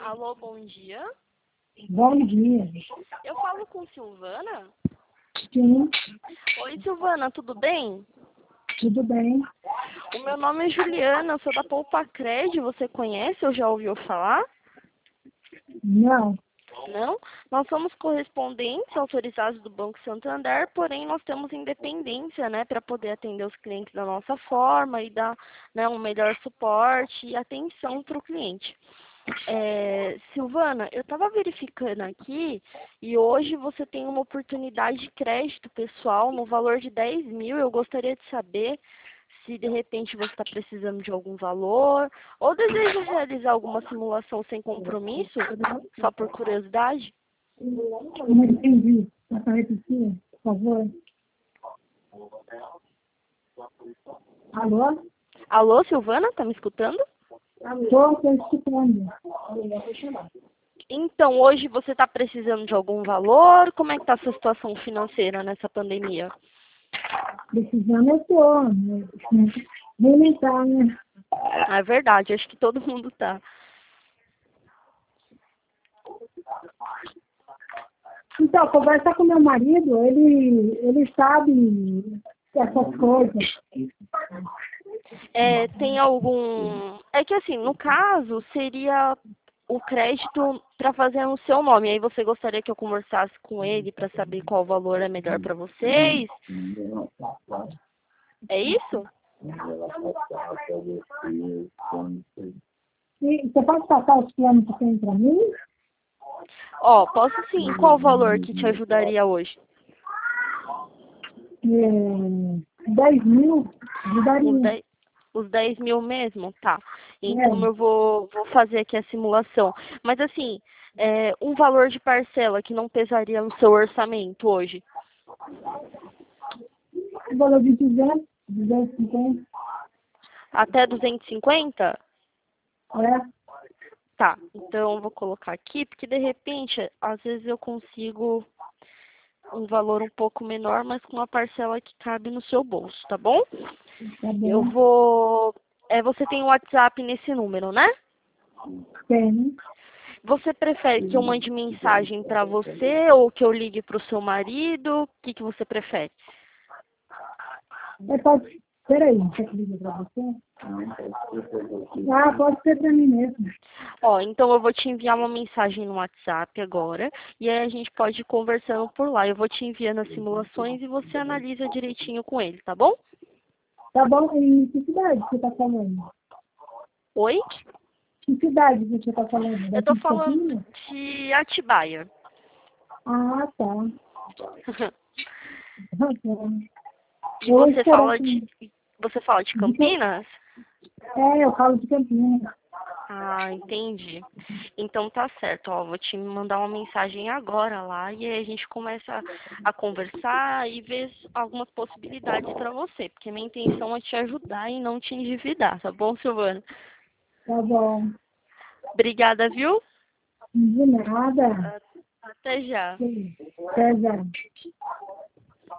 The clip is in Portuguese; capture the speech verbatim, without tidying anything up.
Alô, bom dia. Bom dia. Eu falo com Silvana? Sim, Oi, Silvana, tudo bem? tudo bem. O meu nome é Juliana, eu sou da Poupa-Cred, você conhece ou já ouviu falar? Não, Não? Nós somos correspondentes autorizados do Banco Santander, porém nós temos independência, né, para poder atender os clientes da nossa forma e dar, né, um melhor suporte e atenção para o cliente. É, Silvana, eu estava verificando aqui e hoje você tem uma oportunidade de crédito pessoal no valor de dez mil. Eu gostaria de saber se de repente você está precisando de algum valor ou deseja realizar alguma simulação sem compromisso, só por curiosidade. eu não entendi. Dá para repetir, por favor? Alô? Alô, Silvana, tá me escutando? Estou estou escutando. Então, hoje você está precisando de algum valor? Como é que está a sua situação financeira nessa pandemia? Precisando eu estou. Limitar, né? Ah, é verdade, acho que todo mundo tá. Então, conversar com meu marido, ele, ele sabe essas coisas. É, tem algum. É que assim, no caso, seria o crédito para fazer no seu nome. Aí você gostaria que eu conversasse com ele para saber qual valor é melhor para vocês? É isso? E você pode passar os planos que tem para mim? Ó, posso sim. Qual valor que te ajudaria hoje? É, dez mil, Os ajudaria. dez, os dez mil mesmo? Tá. Então É. eu vou, vou fazer aqui a simulação. Mas assim, é, um valor de parcela que não pesaria no seu orçamento hoje? O valor de duzentos, duzentos e cinquenta. Até duzentos e cinquenta? É. Tá, então eu vou colocar aqui, porque de repente, às vezes eu consigo um valor um pouco menor, mas com uma parcela que cabe no seu bolso, tá bom? Tá Eu bom. vou. É, você tem o WhatsApp nesse número, né? Tem. Você prefere que eu mande mensagem para você ou que eu ligue para o seu marido? O que, que você prefere? É, pode... Peraí, quer que ligue para você? Ah, pode ser para mim mesmo. Ó, então eu vou te enviar uma mensagem no WhatsApp agora e aí a gente pode ir conversando por lá. Eu vou te enviando as simulações e você analisa direitinho com ele, tá bom? Tá bom? E que cidade você está falando? Oi? Que cidade você está falando? Eu tô Daqui de falando Campinas? de Atibaia. Ah, tá. Tá bom. E Eu vou você esperar fala aqui. de você fala de De Cam- Campinas? É, eu falo de Campinas. Ah, entendi. Então tá certo, ó, vou te mandar uma mensagem agora lá e aí a gente começa a conversar e ver algumas possibilidades para você, porque minha intenção é te ajudar e não te endividar, tá bom, Silvana? Tá bom. Obrigada, viu? De nada. Até já. Sim. Até já.